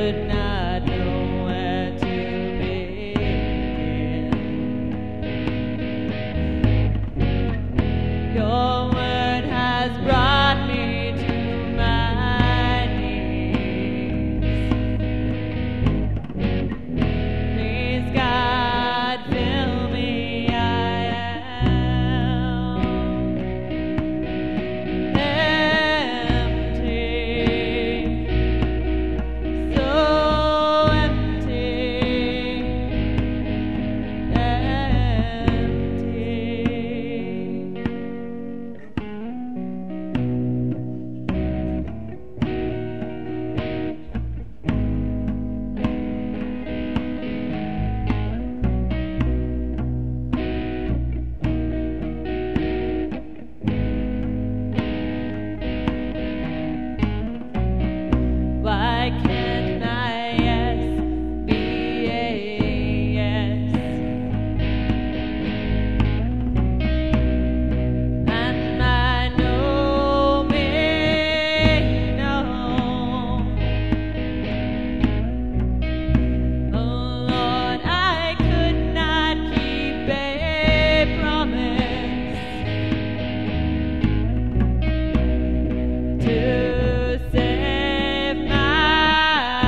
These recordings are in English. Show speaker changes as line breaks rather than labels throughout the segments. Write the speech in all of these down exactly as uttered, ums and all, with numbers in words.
would not know where to begin. Your word has brought me to my knees. Please, God, fill me. I am empty, so empty, Why can't my yes be a yes? And my no be no? Oh Lord, I could not keep a promise to save my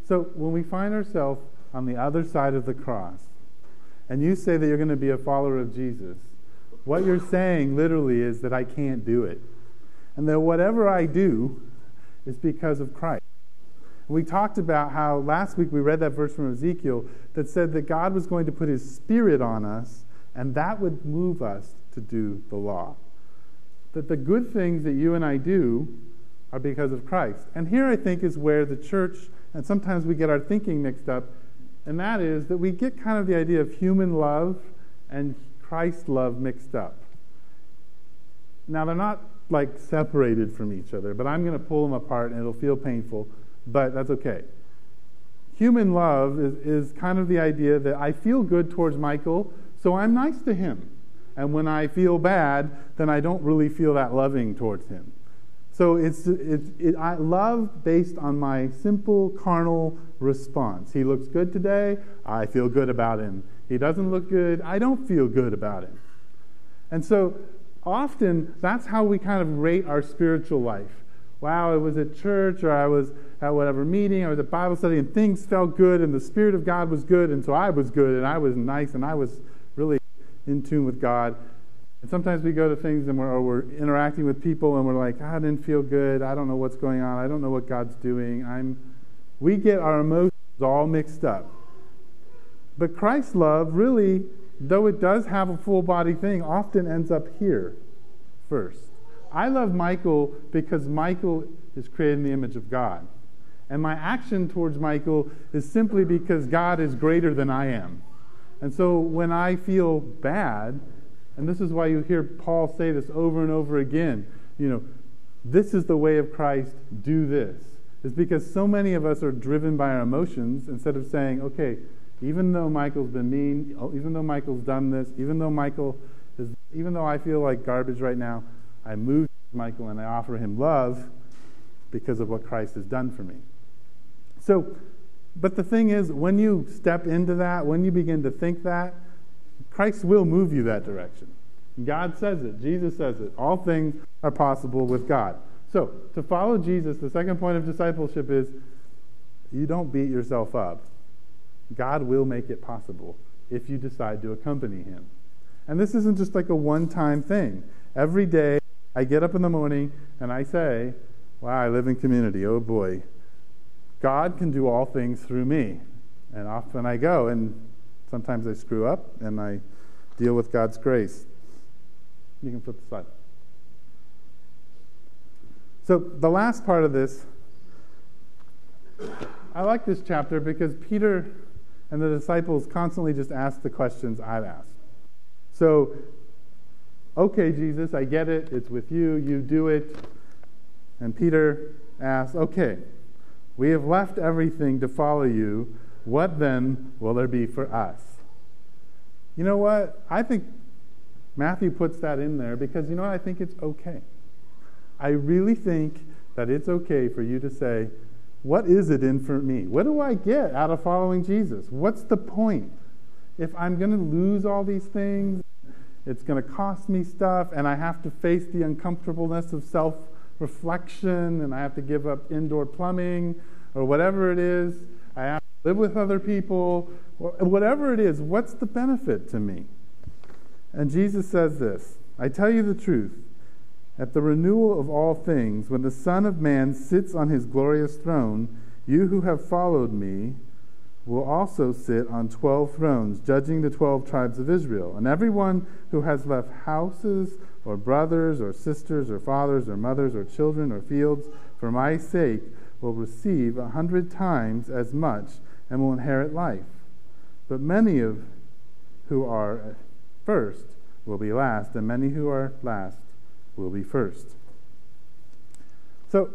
So when we find ourselves on the other side of the cross, and you say that you're going to be a follower of Jesus, what you're saying literally is that I can't do it. And that whatever I do is because of Christ. We talked about how last week we read that verse from Ezekiel that said that God was going to put his Spirit on us, and that would move us to do the law. That the good things that you and I do are because of Christ. And here I think is where the church, and sometimes we get our thinking mixed up, and that is that we get kind of the idea of human love and Christ love mixed up. Now they're not like separated from each other, but I'm going to pull them apart and it'll feel painful, but that's okay. Human love is, is kind of the idea that I feel good towards Michael, so I'm nice to him. And when I feel bad, then I don't really feel that loving towards him. So it's, it's it, I love based on my simple carnal response. He looks good today, I feel good about him. He doesn't look good, I don't feel good about him. And so often that's how we kind of rate our spiritual life. Wow, I was at church, or I was at whatever meeting, I was at Bible study, and things felt good, and the Spirit of God was good, and so I was good, and I was nice, and I was really in tune with God. And sometimes we go to things and we're, or we're interacting with people and we're like, I didn't feel good. I don't know what's going on. I don't know what God's doing. I'm. We get our emotions all mixed up. But Christ's love really, though it does have a full body thing, often ends up here first. I love Michael because Michael is created in the image of God. And my action towards Michael is simply because God is greater than I am. And so when I feel bad, and this is why you hear Paul say this over and over again, you know, this is the way of Christ, do this. It's because so many of us are driven by our emotions instead of saying, okay, even though Michael's been mean, even though Michael's done this, even though Michael is, even though I feel like garbage right now, I move to Michael and I offer him love because of what Christ has done for me. So, but the thing is, when you step into that, when you begin to think that, Christ will move you that direction. God says it. Jesus says it. All things are possible with God. So, to follow Jesus, the second point of discipleship is you don't beat yourself up. God will make it possible if you decide to accompany him. And this isn't just like a one-time thing. Every day, I get up in the morning and I say, wow, I live in community. Oh boy. God can do all things through me. And often I go, and sometimes I screw up, and I deal with God's grace. You can flip the slide. So the last part of this, I like this chapter because Peter and the disciples constantly just ask the questions I've asked. So, okay, Jesus, I get it. It's with you. You do it. And Peter asks, okay, we have left everything to follow you. What then will there be for us? You know what? I think Matthew puts that in there because, you know what? I think it's okay. I really think that it's okay for you to say, what is it in for me? What do I get out of following Jesus? What's the point? If I'm going to lose all these things, it's going to cost me stuff, and I have to face the uncomfortableness of self-reflection, and I have to give up indoor plumbing, or whatever it is. I have to live with other people. Whatever it is, what's the benefit to me? And Jesus says this, I tell you the truth, at the renewal of all things, when the Son of Man sits on his glorious throne, you who have followed me will also sit on twelve thrones, judging the twelve tribes of Israel. And everyone who has left houses, or brothers, or sisters, or fathers, or mothers, or children, or fields, for my sake, will receive a hundred times as much and will inherit life. But many of who are first will be last, and many who are last will be first. So,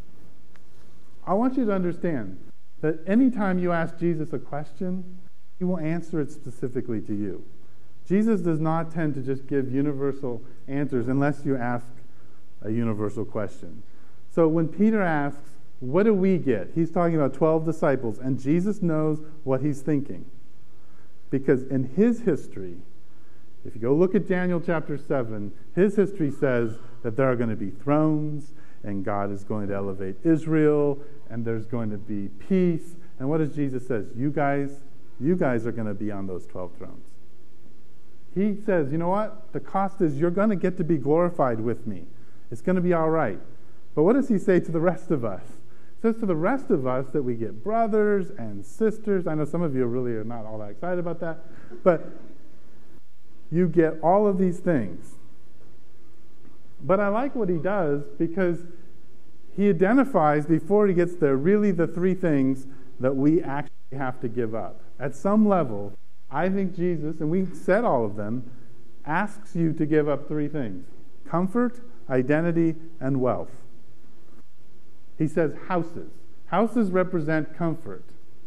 I want you to understand that anytime you ask Jesus a question, he will answer it specifically to you. Jesus does not tend to just give universal answers unless you ask a universal question. So when Peter asks, what do we get? He's talking about twelve disciples, and Jesus knows what he's thinking. Because in his history, if you go look at Daniel chapter seven, his history says that there are going to be thrones, and God is going to elevate Israel, and there's going to be peace, And what does Jesus says? You guys, you guys are going to be on those twelve thrones. He says, you know what? The cost is you're going to get to be glorified with me. It's going to be all right. But what does he say to the rest of us? He says to the rest of us that we get brothers and sisters. I know some of you really are not all that excited about that. But you get all of these things. But I like what he does because he identifies before he gets there really the three things that we actually have to give up. At some level, I think Jesus, and we said all of them, asks you to give up three things: comfort, identity, and wealth. He says houses. Houses represent comfort.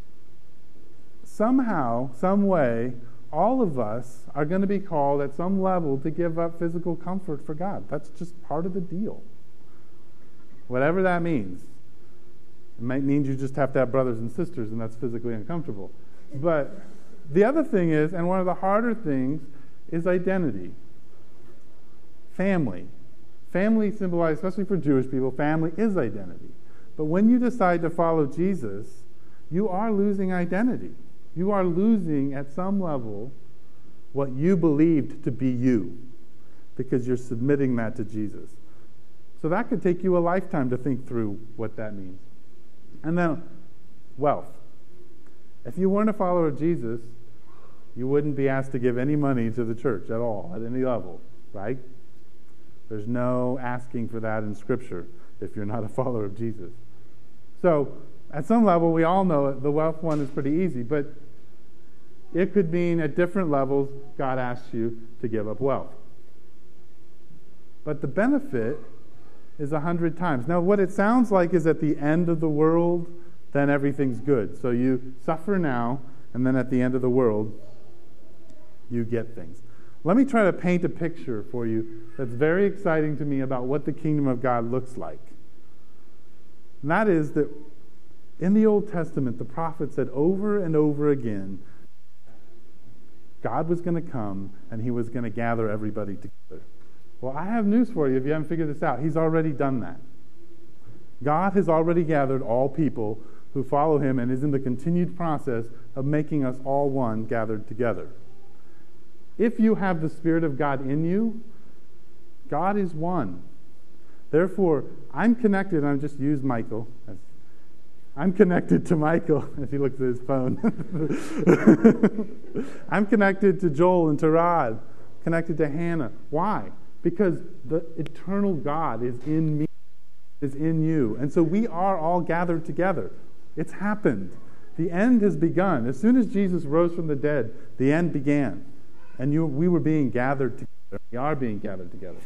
Somehow, some way, all of us are going to be called at some level to give up physical comfort for God. That's just part of the deal. Whatever that means. It might mean you just have to have brothers and sisters, and that's physically uncomfortable. But the other thing is, and one of the harder things, is identity. Family. Family symbolizes, especially for Jewish people, family is identity. But when you decide to follow Jesus, you are losing identity. You are losing, at some level, what you believed to be you, because you're submitting that to Jesus. So that could take you a lifetime to think through what that means. And then, wealth. If you weren't a follower of Jesus, you wouldn't be asked to give any money to the church at all, at any level, right? There's no asking for that in Scripture if you're not a follower of Jesus. So, at some level, we all know it, the wealth one is pretty easy, but it could mean at different levels, God asks you to give up wealth. But the benefit is a hundred times. Now, what it sounds like is at the end of the world, then everything's good. So you suffer now, and then at the end of the world, you get things. Let me try to paint a picture for you that's very exciting to me about what the kingdom of God looks like. And that is that in the Old Testament, the prophet said over and over again, God was going to come and he was going to gather everybody together. Well, I have news for you if you haven't figured this out. He's already done that. God has already gathered all people who follow him and is in the continued process of making us all one gathered together. If you have the Spirit of God in you, God is one. Therefore, I'm connected, and I've just used Michael. I'm connected to Michael as he looks at his phone. I'm connected to Joel and to Rod, connected to Hannah. Why? Because the eternal God is in me, is in you. And so we are all gathered together. It's happened. The end has begun. As soon as Jesus rose from the dead, the end began. And you, we were being gathered together. We are being gathered together.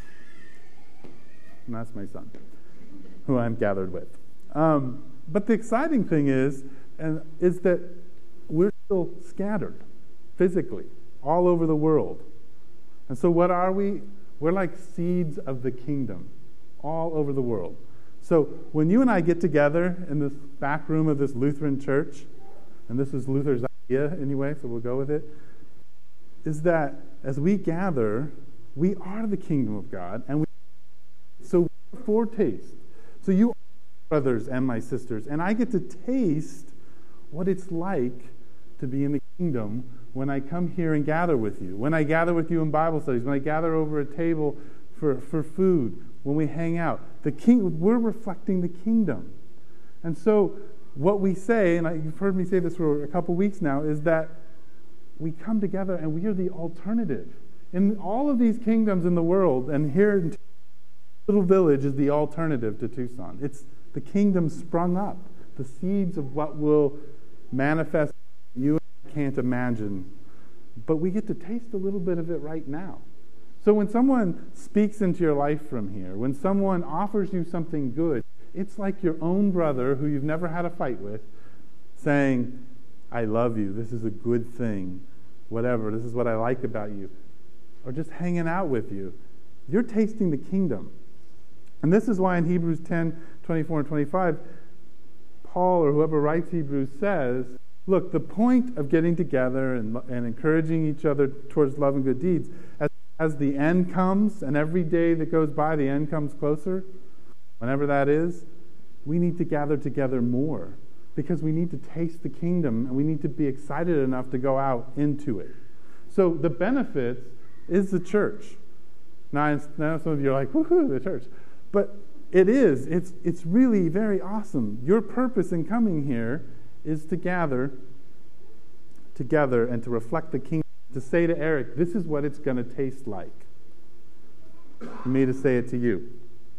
And that's my son, who I'm gathered with. Um, but the exciting thing is, and is that we're still scattered physically all over the world. And so what are we? We're like seeds of the kingdom all over the world. So when you and I get together in this back room of this Lutheran church, and this is Luther's idea anyway, so we'll go with it, is that as we gather, we are the kingdom of God, and we so we're a foretaste. So you are brothers and my sisters, and I get to taste what it's like to be in the kingdom when I come here and gather with you, when I gather with you in Bible studies, when I gather over a table for, for food, when we hang out. The king, we're reflecting the kingdom. And so what we say, and I, you've heard me say this for a couple weeks now, is that we come together and we are the alternative. In all of these kingdoms in the world, and here in Little Village is the alternative to Tucson. It's the kingdom sprung up, the seeds of what will manifest you can't imagine, but we get to taste a little bit of it right now. So when someone speaks into your life from here, when someone offers you something good, it's like your own brother who you've never had a fight with saying, I love you, this is a good thing, whatever, this is what I like about you, or just hanging out with you. You're tasting the kingdom. And this is why in Hebrews ten, twenty-four and twenty-five, Paul or whoever writes Hebrews says, look, the point of getting together and, and encouraging each other towards love and good deeds, as, as the end comes, and every day that goes by, the end comes closer, whenever that is, we need to gather together more. because we need to taste the kingdom and we need to be excited enough to go out into it. So the benefits is the church. Now, I know some of you are like, woohoo, the church. But it is. It's, it's really very awesome. Your purpose in coming here is to gather together and to reflect the kingdom, to say to Eric, this is what it's going to taste like. For me to say it to you.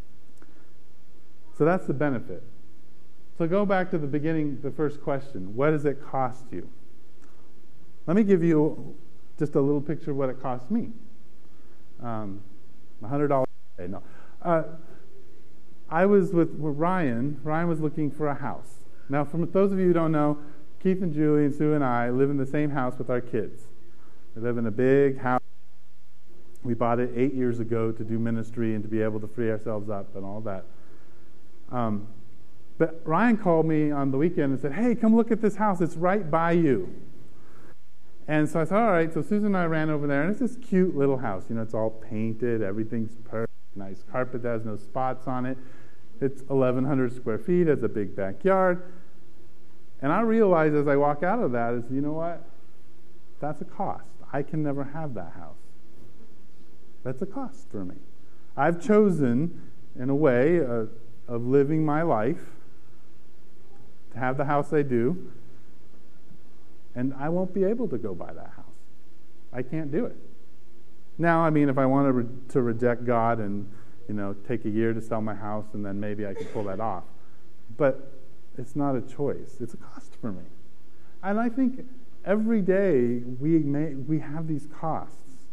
So that's the benefit. So go back to the beginning, the first question. What does it cost you? Let me give you just a little picture of what it cost me. Um, one hundred dollars a day. No. Uh, I was with, with Ryan. Ryan was looking for a house. Now, for those of you who don't know, Keith and Julie and Sue and I live in the same house with our kids. We live in a big house. We bought it eight years ago to do ministry and to be able to free ourselves up and all that. Um, but Ryan called me on the weekend and said, hey, come look at this house. It's right by you. And so I said, all right. So Susan and I ran over there, and it's this cute little house. You know, it's all painted. Everything's perfect. Nice carpet that has no spots on it. It's eleven hundred square feet. It's a big backyard. And I realized as I walk out of that is, you know what? That's a cost. I can never have that house. That's a cost for me. I've chosen, in a way, uh, of living my life to have the house I do, and I won't be able to go buy that house. I can't do it. Now, I mean, if I want to, re- to reject God and, you know, take a year to sell my house, and then maybe I can pull that off. But it's not a choice. It's a cost for me. And I think every day we may, we have these costs.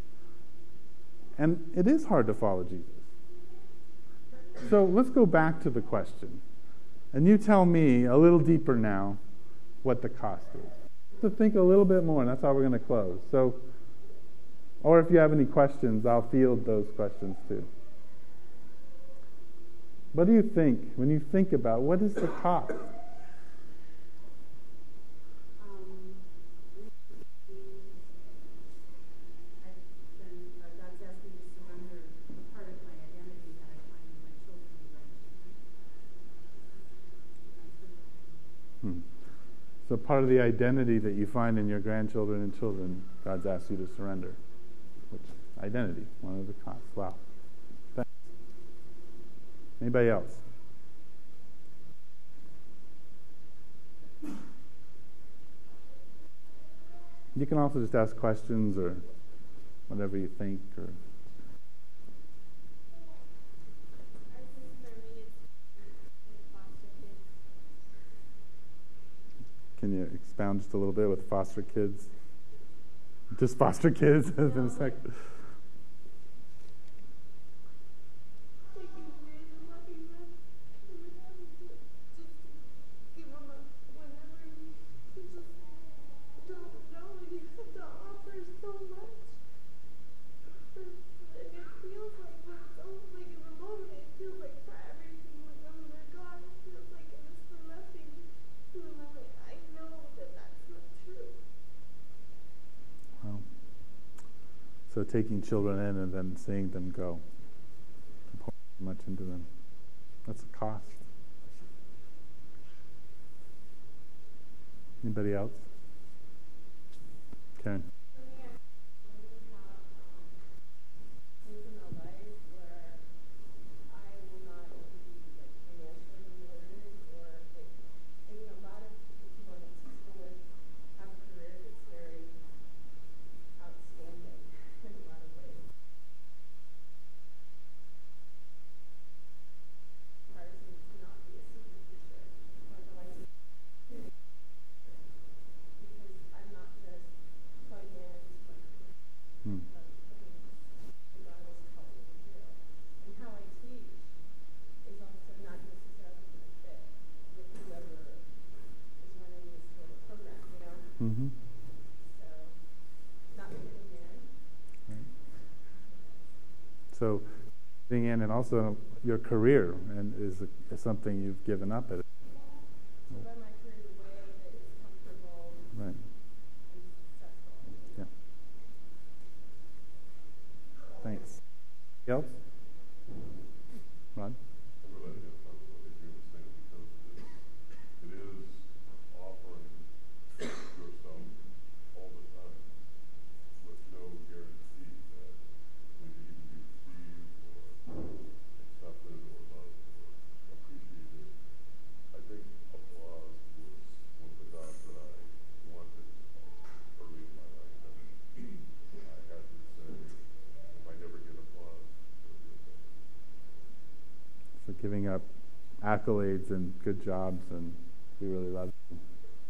And it is hard to follow Jesus. So let's go back to the question. And you tell me a little deeper now what the cost is. To think a little bit more, and that's how we're going to close. So, or if you have any questions, I'll field those questions too. What do you think when you think about what is the cost? So part of the identity that you find in your grandchildren and children, God's asked you to surrender. Which identity? One of the costs. Wow. Thanks. Anybody else? You can also just ask questions or whatever you think. Or Can you expound just a little bit with foster kids? Just foster kids in a second. So taking children in and then seeing them go. Pouring much into them. That's a cost. Anybody else? Karen. Mm-hmm.
So, not fitting in.
Right. So, fitting in, and also your career, and is, is something you've given up at.
So run my career the way that is comfortable.
Right.
And successful.
Yeah. Thanks. Anybody else? Rod?
I really have fun with what Adrian was saying, because it, it is
for giving up accolades and good jobs, and we really love you.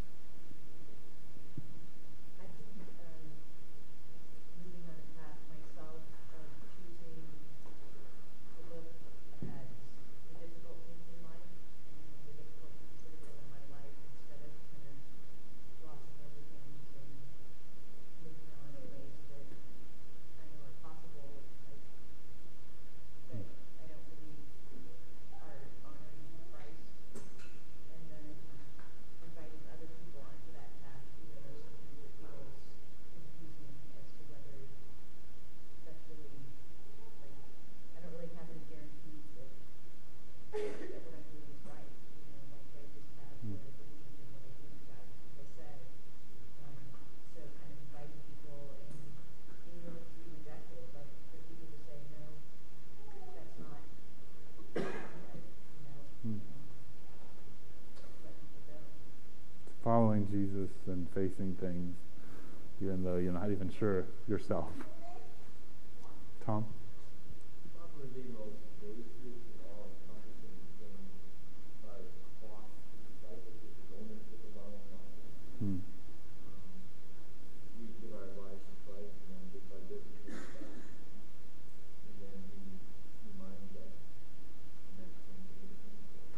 I think um, moving on a path myself of choosing to look at the difficult things in life and the difficulties that have been in my life instead of kind of glossing over things and moving on in ways that I know are possible, like, that I don't believe are honoring Christ, and then inviting other people onto that path, even though sometimes it feels confusing as to whether that's really, like, I don't really have any guarantees that, that what I'm doing is right, you know, like I just have what I believe and what I believe God has said, and so kind of inviting people and being willing to be rejected, like for people to say, no, that's not right, you know,
Hmm.
and let people go.
Following Jesus and facing things, even though you're not even sure yourself. Tom?
Probably the most basic and all-encompassing thing by cost to discipleship is ownership of our own lives.
Hmm.
Um, we give our lives to Christ, and then bit by bit we take it back. And then He reminds us, and that's something we can do.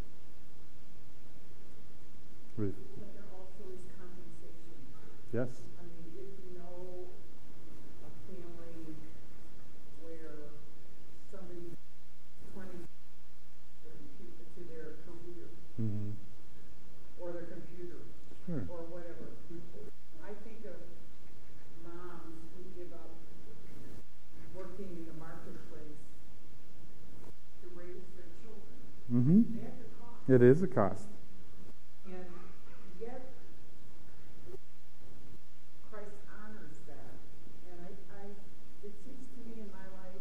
Ruth?
But there also is compensation.
Yes?
I mean, if you know a family where somebody twenty to their career
Mm-hmm.
or their computer
Sure.
or whatever, I think of moms who give up working in the marketplace to raise their children.
Mm-hmm.
That's a cost.
It is a cost.
And yet, Christ honors that. And I, I, it seems to me in my life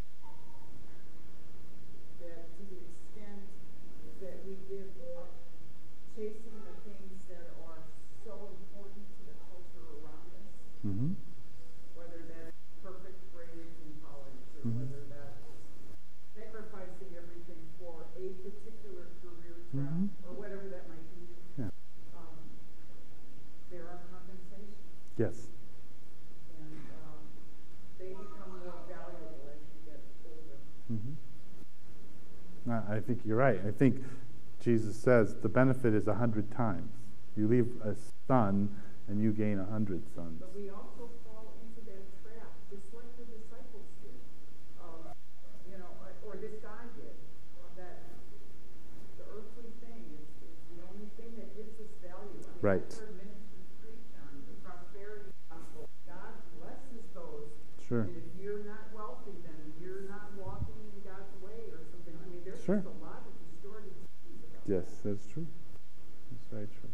that to the extent that we give up chasing the things that are so important to the culture around us,
Mm-hmm.
whether that's perfect grades in college or
Mhm.
whether that's sacrificing everything for a particular career track
Mhm.
or whatever that might be.
Yeah.
Um, there are compensations,
Yes.
and um, they become more valuable as you get older.
Mm-hmm. I I think you're right. I think Jesus says the benefit is a hundred times. You leave a son and you gain a hundred sons.
But we also fall into that trap, just like the disciples did, of, you know, or- or this guy did, that the earthly thing is, is the only thing that gives us value. I mean,
Right.
I've heard ministers preach on the prosperity gospel. God blesses those.
Sure.
And if you're not wealthy, then you're not walking in God's way or something. I mean, there's
Sure.
just a lot of distorted teachings about
Yes,
that.
that's true. That's very true.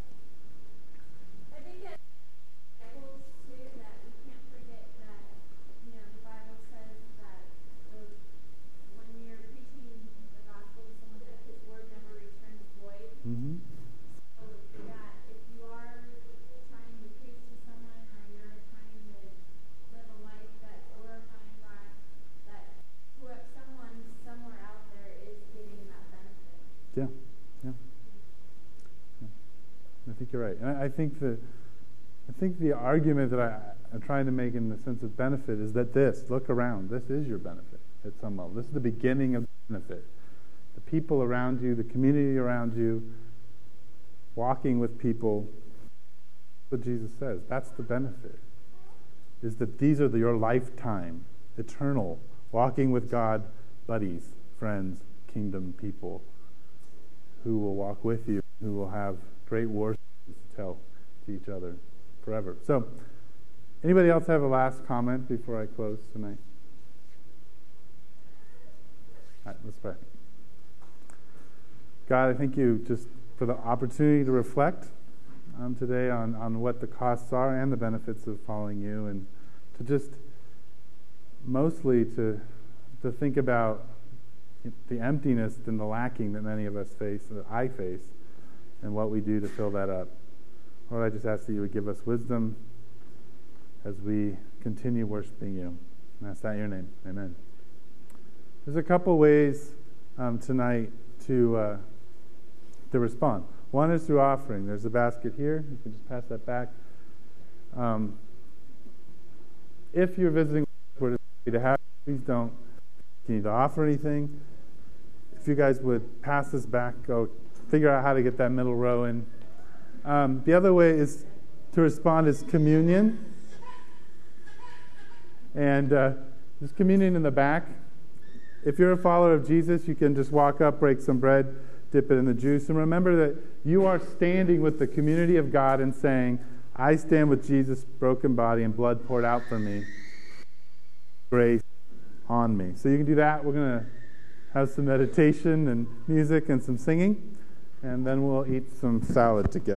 I think as disciples too, that we can't forget that, you know, the Bible says that the, when you're preaching the gospel to someone, that His word never returns void.
Mm-hmm.
So that if you are trying to preach to someone or you're trying to live a life that's glorifying God, that whoever, someone somewhere out there is getting that benefit.
Yeah, yeah. Yeah. I think you're right. And I, I think the I think the argument that I, I'm trying to make in the sense of benefit is that this, look around, this is your benefit at some level. This is the beginning of the benefit. The people around you, the community around you, walking with people, what Jesus says, that's the benefit. Is that these are the, your lifetime, eternal, walking with God, buddies, friends, kingdom people, who will walk with you, who will have great war stories to tell to each other forever. So, anybody else have a last comment before I close tonight? All right, let's pray. God, I thank you just for the opportunity to reflect um, today on, on what the costs are and the benefits of following you, and to just mostly to to think about the emptiness and the lacking that many of us face, that I face, and what we do to fill that up. Lord, I just ask that you would give us wisdom as we continue worshiping you. And I ask that in your name. Amen. There's a couple ways um, tonight to uh, to respond. One is through offering. There's a basket here. You can just pass that back. Um, if you're visiting, we're happy to have you. Please don't need to offer anything. If you guys would pass this back, go figure out how to get that middle row in. Um, the other way is to respond is communion. And uh, there's communion in the back. If you're a follower of Jesus, you can just walk up, break some bread, dip it in the juice. And remember that you are standing with the community of God and saying, I stand with Jesus' broken body and blood poured out for me. Grace on me. So you can do that. We're going to have some meditation and music and some singing. And then we'll eat some salad together.